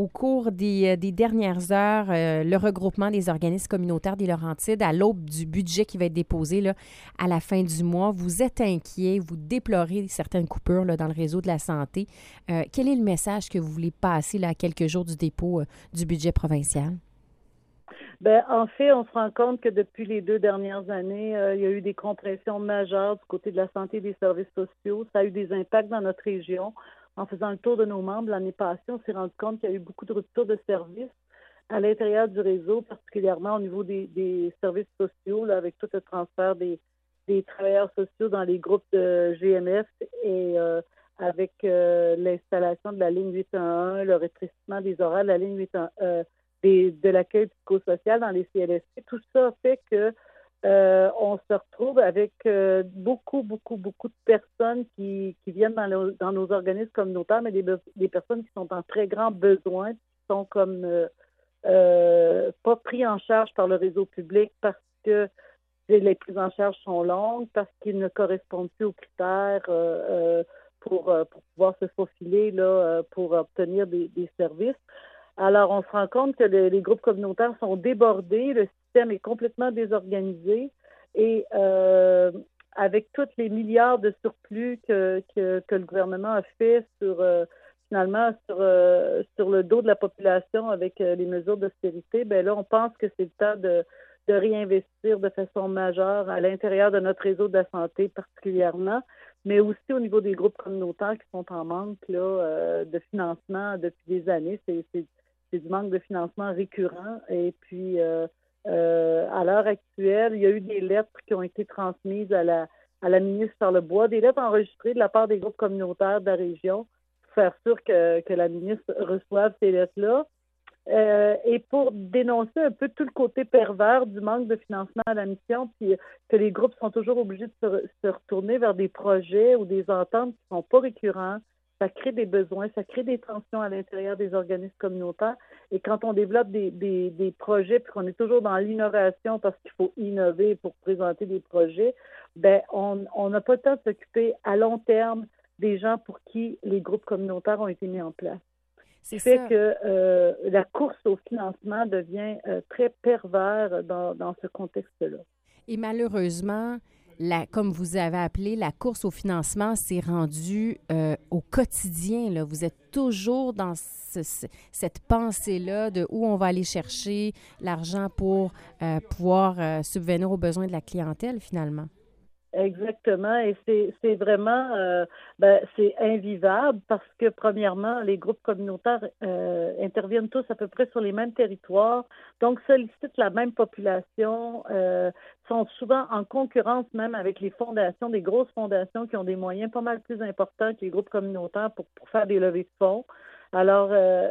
au cours des dernières heures, le regroupement des organismes communautaires des Laurentides, à l'aube du budget qui va être déposé là, à la fin du mois, vous êtes inquiet, vous déplorez certaines coupures là, dans le réseau de la santé. Quel est le message que vous voulez passer là, à quelques jours du dépôt du budget provincial? Ben, en fait, on se rend compte que depuis les 2 dernières années, il y a eu des compressions majeures du côté de la santé et des services sociaux. Ça a eu des impacts dans notre région. En faisant le tour de nos membres l'année passée, on s'est rendu compte qu'il y a eu beaucoup de ruptures de services à l'intérieur du réseau, particulièrement au niveau des services sociaux, là, avec tout le transfert des travailleurs sociaux dans les groupes de GMF et avec l'installation de la ligne 811, le rétrécissement des horaires de la ligne 811, de l'accueil psychosocial dans les CLSC. Tout ça fait que on se retrouve avec beaucoup de personnes qui viennent dans nos organismes communautaires, mais des personnes qui sont en très grand besoin, qui sont comme pas pris en charge par le réseau public parce que les prises en charge sont longues, parce qu'ils ne correspondent plus aux critères pour pouvoir se faufiler là, pour obtenir des services. Alors, on se rend compte que les groupes communautaires sont débordés, le système est complètement désorganisé et avec tous les milliards de surplus que le gouvernement a fait finalement sur le dos de la population avec les mesures d'austérité, ben là, on pense que c'est le temps de réinvestir de façon majeure à l'intérieur de notre réseau de la santé particulièrement, mais aussi au niveau des groupes communautaires qui sont en manque là, de financement depuis des années. C'est du manque de financement récurrent. Et puis, à l'heure actuelle, il y a eu des lettres qui ont été transmises à la ministre Charlebois, des lettres enregistrées de la part des groupes communautaires de la région pour faire sûr que la ministre reçoive ces lettres-là. Et pour dénoncer un peu tout le côté pervers du manque de financement à la mission, puis que les groupes sont toujours obligés de se retourner vers des projets ou des ententes qui ne sont pas récurrents. Ça crée des besoins, ça crée des tensions à l'intérieur des organismes communautaires. Et quand on développe des projets, puis qu'on est toujours dans l'innovation parce qu'il faut innover pour présenter des projets, ben on n'a pas le temps de s'occuper à long terme des gens pour qui les groupes communautaires ont été mis en place. C'est fait ça. que la course au financement devient très pervers dans ce contexte-là. Et malheureusement, comme vous avez appelé, la course au financement s'est rendue au quotidien. Là. Vous êtes toujours dans cette pensée-là de où on va aller chercher l'argent pour pouvoir subvenir aux besoins de la clientèle, finalement. Exactement, et c'est vraiment c'est invivable parce que premièrement, les groupes communautaires interviennent tous à peu près sur les mêmes territoires, donc sollicitent la même population, sont souvent en concurrence même avec les fondations, des grosses fondations qui ont des moyens pas mal plus importants que les groupes communautaires pour faire des levées de fonds. Alors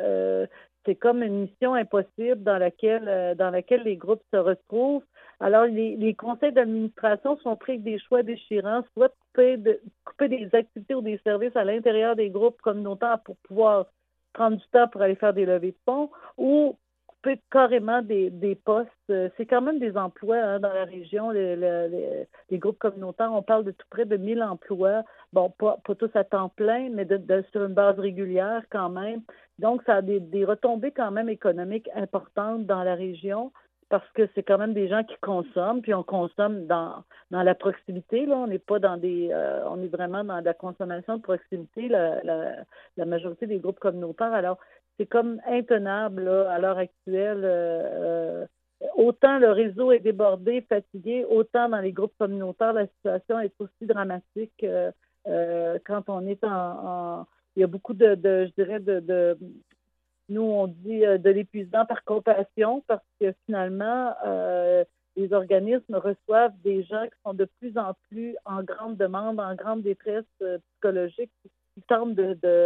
c'est comme une mission impossible dans laquelle les groupes se retrouvent. Alors, les conseils d'administration sont pris avec des choix déchirants, soit de couper des activités ou des services à l'intérieur des groupes communautaires pour pouvoir prendre du temps pour aller faire des levées de fonds, ou couper carrément des postes. C'est quand même des emplois dans la région, les groupes communautaires. On parle de tout près de 1000 emplois. Bon, pas tous à temps plein, mais sur une base régulière quand même. Donc, ça a des retombées quand même économiques importantes dans la région, parce que c'est quand même des gens qui consomment, puis on consomme dans la proximité, là. On n'est pas dans on est vraiment dans la consommation de proximité, la majorité des groupes communautaires. Alors, c'est comme intenable, là, à l'heure actuelle. Autant le réseau est débordé, fatigué, autant dans les groupes communautaires, la situation est aussi dramatique quand on est il y a beaucoup je dirais, nous, on dit de l'épuisement par compassion parce que finalement, les organismes reçoivent des gens qui sont de plus en plus en grande demande, en grande détresse psychologique, qui tentent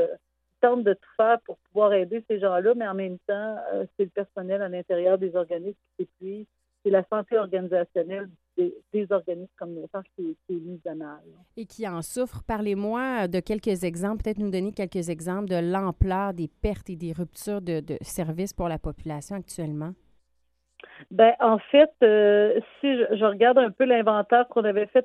de tout faire pour pouvoir aider ces gens-là, mais en même temps, c'est le personnel à l'intérieur des organismes qui s'épuise. C'est la santé organisationnelle des organismes communautaires qui est mise à mal. Et qui en souffrent. Parlez-moi de quelques exemples, peut-être nous donner quelques exemples de l'ampleur des pertes et des ruptures de services pour la population actuellement. Ben, en fait, si je regarde un peu l'inventaire qu'on avait fait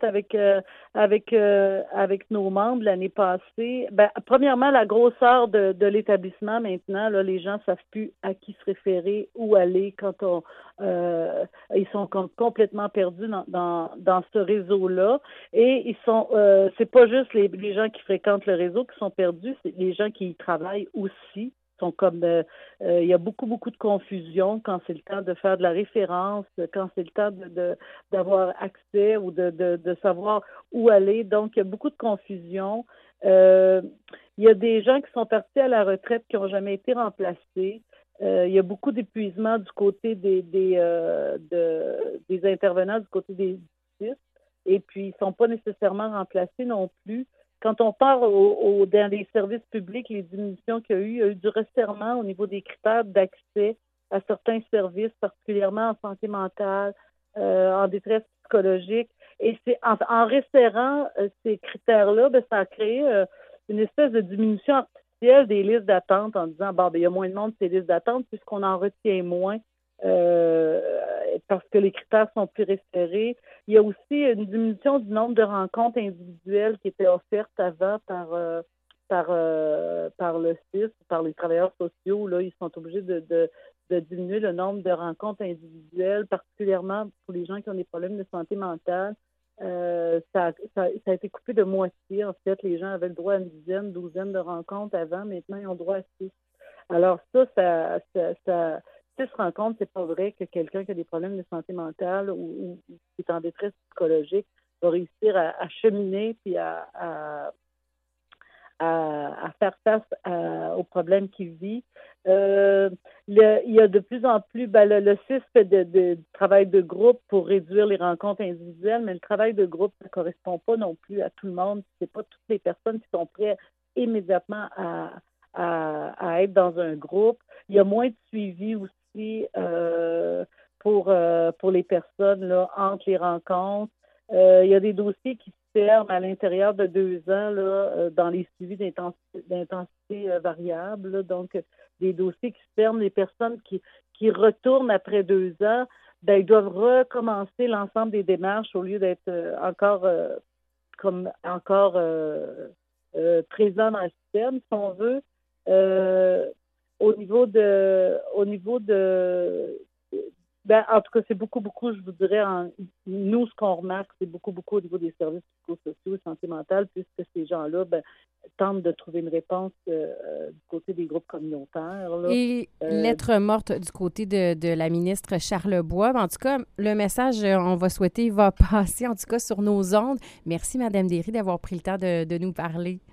avec nos membres l'année passée, ben, premièrement, la grosseur de l'établissement maintenant, là, les gens savent plus à qui se référer, où aller quand ils sont complètement perdus dans ce réseau-là. Et c'est pas juste les gens qui fréquentent le réseau qui sont perdus, c'est les gens qui y travaillent aussi sont comme il y a beaucoup, beaucoup de confusion quand c'est le temps de faire de la référence, quand c'est le temps d'avoir accès ou de savoir où aller. Donc, il y a beaucoup de confusion. Euh, il y a des gens qui sont partis à la retraite qui n'ont jamais été remplacés. Il y a beaucoup d'épuisement du côté des intervenants, du côté des justices, et puis ils ne sont pas nécessairement remplacés non plus. Quand on part dans les services publics, les diminutions il y a eu du resserrement au niveau des critères d'accès à certains services, particulièrement en santé mentale, en détresse psychologique. Et c'est en resserrant ces critères-là, ben, ça a créé une espèce de diminution artificielle des listes d'attente en disant, bon, ben, il y a moins de monde sur ces listes d'attente puisqu'on en retient moins euh, parce que les critères sont plus resserrés. Il y a aussi une diminution du nombre de rencontres individuelles qui étaient offertes avant par le CIS, par les travailleurs sociaux. Là, ils sont obligés de diminuer le nombre de rencontres individuelles, particulièrement pour les gens qui ont des problèmes de santé mentale. Ça a été coupé de moitié. En fait, les gens avaient le droit à une dizaine, douzaine de rencontres avant. Maintenant, ils ont droit à 6. Alors ça 6 rencontres, c'est pas vrai que quelqu'un qui a des problèmes de santé mentale ou qui est en détresse psychologique va réussir à cheminer puis à faire face aux problèmes qu'il vit. Il y a de plus en plus, le CIS fait du travail de groupe pour réduire les rencontres individuelles, mais le travail de groupe ne correspond pas non plus à tout le monde. C'est pas toutes les personnes qui sont prêtes immédiatement à être dans un groupe. Il y a moins de suivi aussi pour les personnes là, entre les rencontres. Il y a des dossiers qui se ferment à l'intérieur de 2 ans là, dans les suivis d'intensité variable. Là. Donc, des dossiers qui se ferment, les personnes qui retournent après 2 ans, ben, ils doivent recommencer l'ensemble des démarches au lieu d'être encore présents dans le système, si on veut. Au niveau de ben, en tout cas, c'est beaucoup, je vous dirais, nous, ce qu'on remarque, c'est beaucoup au niveau des services psychosociaux et santé mentale, puisque ces gens-là tentent de trouver une réponse du côté des groupes communautaires. Là. Et lettre morte du côté de la ministre Charlebois. En tout cas, le message, on va souhaiter, va passer, en tout cas, sur nos ondes. Merci, Mme Derry, d'avoir pris le temps de nous parler.